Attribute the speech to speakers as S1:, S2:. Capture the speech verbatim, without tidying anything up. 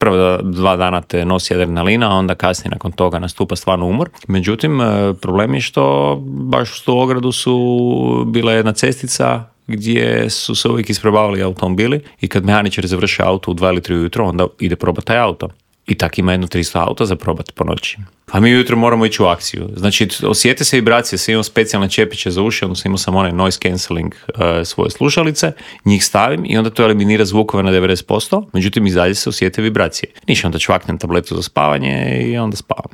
S1: prva dva dana te nosi adrenalina, a onda kasnije nakon toga nastupa stvarno umor. Međutim, problem je što baš uz tu ogradu su bila jedna cestica gdje su se uvijek isprobavali automobili i kad mehaničar završi auto u dva ili tri ujutro, onda ide probati taj auto. I tak ima jedno tristo auta za probati po noći. A mi ujutro moramo ići u akciju. Znači, osjete se vibracije, sve imam specijalne čepiće za uši, odnosno imao sam onaj noise cancelling uh, svoje slušalice, njih stavim i onda to eliminira zvukove na devedeset posto, međutim i dalje se osjete vibracije. Niš, onda čvaknem tabletu za spavanje i onda spavam.